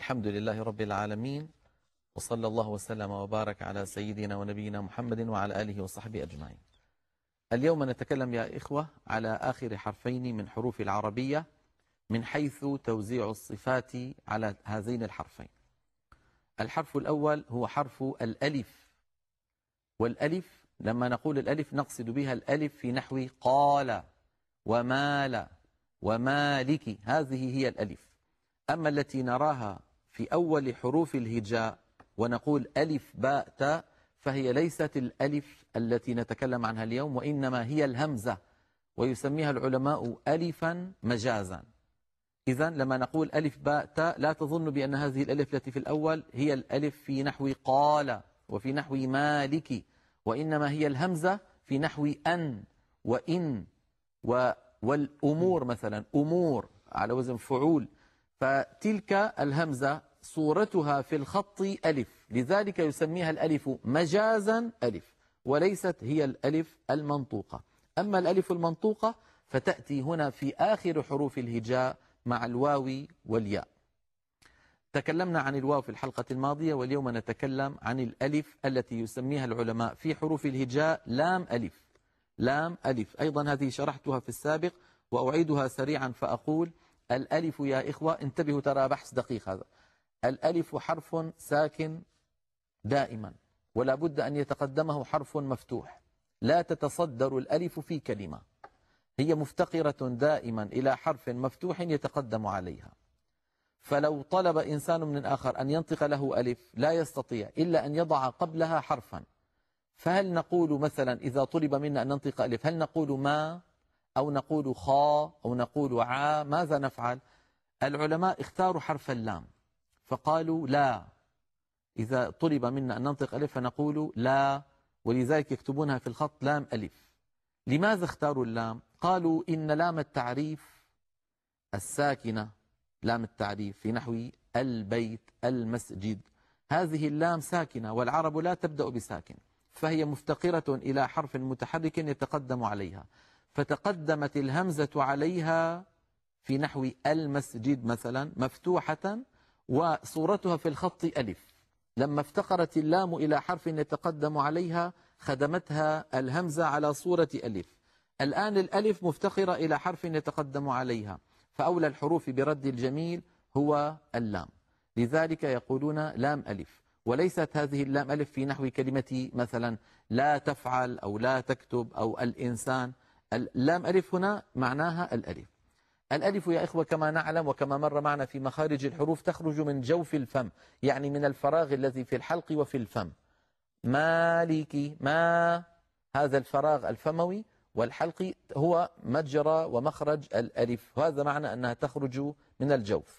الحمد لله رب العالمين، وصلى الله وسلم وبارك على سيدنا ونبينا محمد وعلى آله وصحبه أجمعين. اليوم نتكلم يا إخوة على آخر حرفين من حروف العربية من حيث توزيع الصفات على هذين الحرفين. الحرف الأول هو حرف الألف، والألف لما نقول الألف نقصد بها الألف في نحو قال ومال ومالك، هذه هي الألف. أما التي نراها في أول حروف الهجاء ونقول ألف باء تاء، فهي ليست الألف التي نتكلم عنها اليوم، وإنما هي الهمزة، ويسميها العلماء ألفا مجازا. إذن لما نقول ألف باء تاء لا تظن بأن هذه الألف التي في الأول هي الألف في نحو قال وفي نحو مالك، وإنما هي الهمزة في نحو أن وإن والأمور، مثلا أمور على وزن فعول، فتلك الهمزة صورتها في الخط ألف، لذلك يسميها الألف مجازا ألف، وليست هي الألف المنطوقة. أما الألف المنطوقة فتأتي هنا في آخر حروف الهجاء مع الواو والياء. تكلمنا عن الواو في الحلقة الماضية، واليوم نتكلم عن الألف التي يسميها العلماء في حروف الهجاء لام ألف. لام ألف أيضا هذه شرحتها في السابق وأعيدها سريعا فأقول: الألف يا إخوة انتبهوا، ترى بحث دقيق هذا. الألف حرف ساكن دائما، ولا بد أن يتقدمه حرف مفتوح، لا تتصدر الألف في كلمة، هي مفتقرة دائما إلى حرف مفتوح يتقدم عليها. فلو طلب إنسان من آخر أن ينطق له ألف لا يستطيع إلا أن يضع قبلها حرفا. فهل نقول مثلا إذا طلب منا أن ننطق ألف، هل نقول ما أو نقول خا أو نقول عا؟ ماذا نفعل؟ العلماء اختاروا حرف اللام، فقالوا لا، إذا طلب منا أن ننطق ألف فنقول لا، ولذلك يكتبونها في الخط لام ألف. لماذا اختاروا اللام؟ قالوا إن لام التعريف الساكنة، لام التعريف في نحو البيت المسجد، هذه اللام ساكنة، والعرب لا تبدأ بساكن، فهي مفتقرة إلى حرف متحرك يتقدم عليها، فتقدمت الهمزة عليها في نحو المسجد مثلا مفتوحة، وصورتها في الخط ألف. لما افتقرت اللام إلى حرف يتقدم عليها خدمتها الهمزة على صورة ألف. الآن الألف مفتقرة إلى حرف يتقدم عليها، فأولى الحروف برد الجميل هو اللام، لذلك يقولون لام ألف، وليست هذه اللام ألف في نحو كلمة مثلا لا تفعل أو لا تكتب أو الإنسان. اللام ألف هنا معناها الألف. الألف يا إخوة كما نعلم وكما مر معنا في مخارج الحروف تخرج من جوف الفم، يعني من الفراغ الذي في الحلق وفي الفم. مالكي، ما هذا الفراغ الفموي والحلقي هو مجرى ومخرج الألف، وهذا معنى أنها تخرج من الجوف.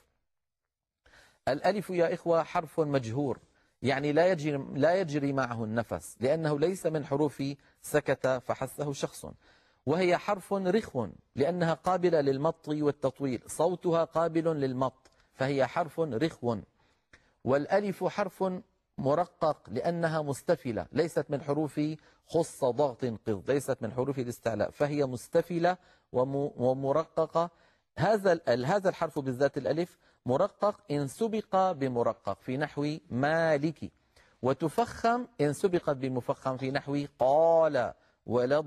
الألف يا إخوة حرف مجهور، يعني لا يجري معه النفس، لأنه ليس من حروف سكت فحسه شخص، وهي حرف رخو لأنها قابلة للمط والتطويل، صوتها قابل للمط، فهي حرف رخو. والألف حرف مرقق لأنها مستفلة، ليست من حروف خص ضغط قض، ليست من حروف الاستعلاء، فهي مستفلة ومرققة. هذا الحرف بالذات الألف مرقق إن سبق بمرقق في نحو مالك، وتفخم إن سبقت بمفخم في نحو قال ولا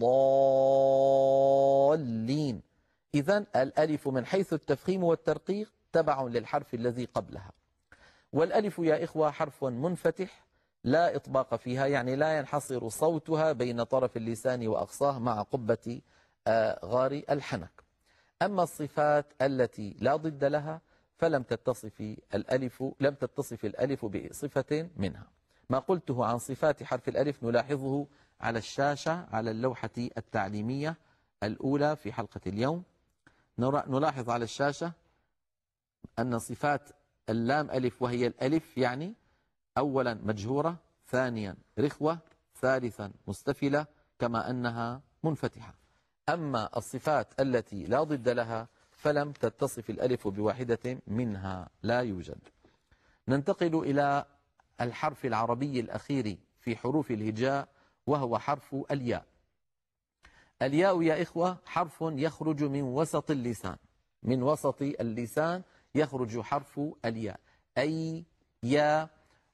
الضالين. إذن الألف من حيث التفخيم والترقيق تبع للحرف الذي قبلها. والألف يا إخوة حرف منفتح لا إطباق فيها، يعني لا ينحصر صوتها بين طرف اللسان وأقصاه مع قبة غار الحنك. أما الصفات التي لا ضد لها فلم تتصف الألف بصفة منها. ما قلته عن صفات حرف الألف نلاحظه على الشاشة على اللوحة التعليمية الأولى في حلقة اليوم. نلاحظ على الشاشة أن صفات اللام ألف، وهي الألف يعني أولا مجهورة، ثانيا رخوة، ثالثا مستفلة، كما أنها منفتحة. أما الصفات التي لا ضد لها فلم تتصف الألف بواحدة منها، لا يوجد. ننتقل إلى الحرف العربي الأخير في حروف الهجاء، وهو حرف الياء. الياء يا إخوة حرف يخرج من وسط اللسان، من وسط اللسان يخرج حرف الياء. أي، يا.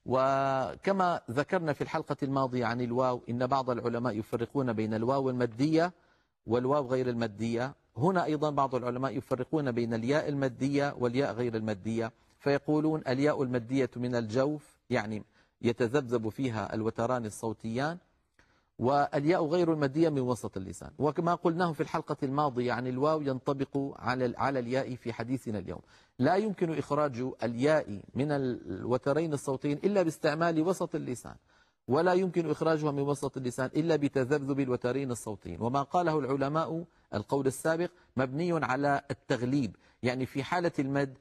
وكما ذكرنا في الحلقة الماضية عن الواو، إن بعض العلماء يفرقون بين الواو المادية والواو غير المادية. هنا أيضا بعض العلماء يفرقون بين الياء المادية والياء غير المادية، فيقولون الياء المادية من الجوف، يعني يتذبذب فيها الوتران الصوتيان، والياء غير المادية من وسط اللسان. وكما قلناه في الحلقة الماضية عن الواو ينطبق على الياء في حديثنا اليوم. لا يمكن إخراج الياء من الوترين الصوتيين إلا باستعمال وسط اللسان، ولا يمكن إخراجها من وسط اللسان إلا بتذبذب الوترين الصوتيين. وما قاله العلماء القول السابق مبني على التغليب، يعني في حالة المد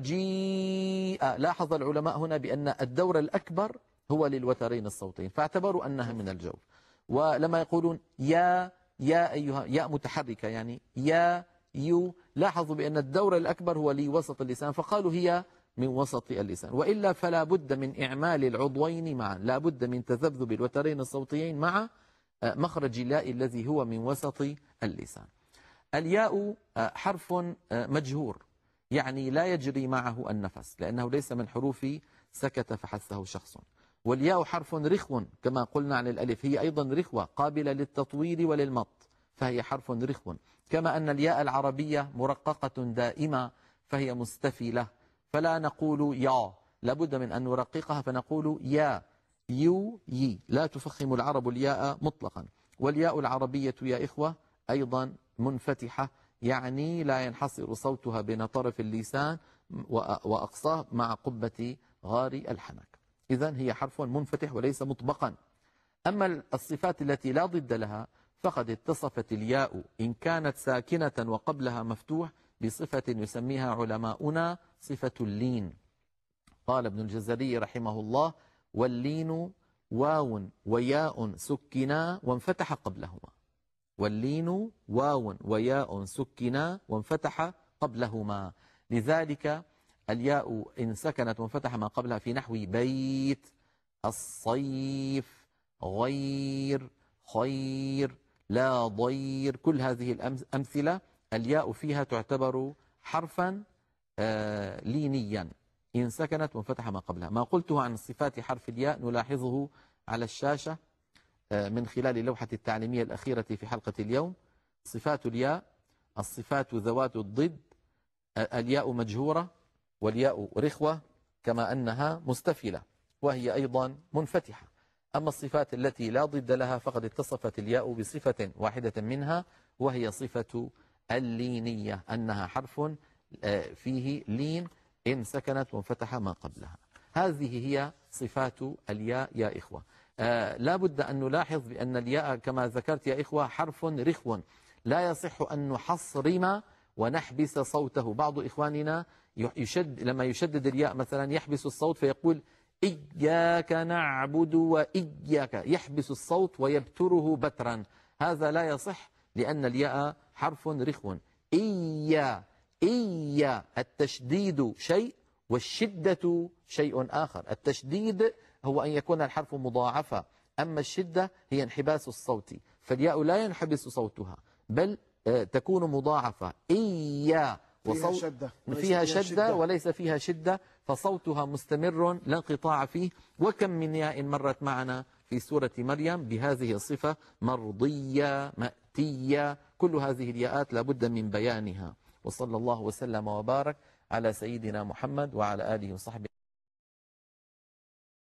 وجيء، لاحظ العلماء هنا بأن الدور الأكبر هو للوترين الصوتيين، فاعتبروا أنها من الجوف. ولما يقولون يا أيها، ياء متحركة يعني يا يو، لاحظوا بأن الدور الأكبر هو لوسط اللسان، فقالوا هي من وسط اللسان. وإلا فلا بد من إعمال العضوين معا، لا بد من تذبذب الوترين الصوتيين مع مخرج الياء الذي هو من وسط اللسان. الياء حرف مجهور، يعني لا يجري معه النفس، لأنه ليس من حروف سكت فحسه شخص. والياء حرف رخو كما قلنا عن الألف، هي أيضا رخوة قابلة للتطويل وللمط، فهي حرف رخو. كما أن الياء العربية مرققة دائمة فهي مستفلة، فلا نقول يا، لابد من أن نرققها فنقول يا، يو، يي. لا تفخم العرب الياء مطلقا. والياء العربية يا إخوة أيضا منفتحة، يعني لا ينحصر صوتها بين طرف اللسان وأقصاه مع قبة غار الحنك. إذن هي حرف منفتح وليس مطبقا. أما الصفات التي لا ضد لها فقد اتصفت الياء إن كانت ساكنة وقبلها مفتوح بصفة يسميها علماؤنا صفة اللين. قال ابن الجزري رحمه الله: واللين واو وياء سكنا وانفتح قبلهما. واللين واو وياء سكنا وانفتح قبلهما. لذلك الياء إن سكنت وانفتح ما قبلها في نحو بيت، الصيف، غير، خير، لا ضير، كل هذه الأمثلة الياء فيها تعتبر حرفا لينيا إن سكنت وانفتح ما قبلها. ما قلته عن صفات حرف الياء نلاحظه على الشاشة من خلال اللوحة التعليمية الأخيرة في حلقة اليوم. صفات الياء: الصفات ذوات الضد، الياء مجهورة، والياء رخوة، كما أنها مستفلة وهي أيضا منفتحة. أما الصفات التي لا ضد لها فقد اتصفت الياء بصفة واحدة منها، وهي صفة اللينية، أنها حرف فيه لين إن سكنت وانفتح ما قبلها. هذه هي صفات الياء يا إخوة. لا بد أن نلاحظ بأن الياء كما ذكرت يا إخوة حرف رخو، لا يصح أن نحصرم ونحبس صوته. بعض إخواننا لما يشدد الياء مثلا يحبس الصوت فيقول إياك نعبد وإياك، يحبس الصوت ويبتره بترا. هذا لا يصح، لأن الياء حرف رخو. إيا التشديد شيء والشدة شيء آخر. التشديد هو أن يكون الحرف مضاعفا، أما الشدة هي انحباس الصوت، فالياء لا ينحبس صوتها بل تكون مضاعفة. إيا فيها شدة وليس فيها شدة، فصوتها مستمر لا انقطاع فيه. وكم من ياء مرت معنا في سورة مريم بهذه الصفة: مرضية، مأتية، كل هذه الياءات لابد من بيانها. وصلى الله وسلم وبارك على سيدنا محمد وعلى آله وصحبه.